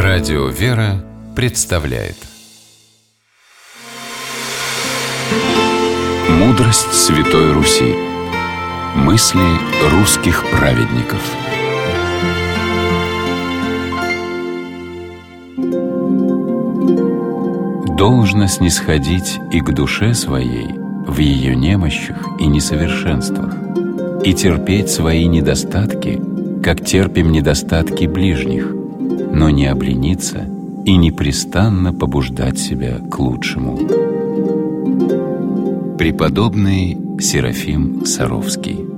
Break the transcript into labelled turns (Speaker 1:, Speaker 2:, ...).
Speaker 1: Радио «Вера» представляет Мудрость Святой Руси. Мысли русских праведников. Должно снисходить и к душе своей в ее немощах и несовершенствах, и терпеть свои недостатки, как терпим недостатки ближних, но не облениться и непрестанно побуждать себя к лучшему. Преподобный Серафим Саровский.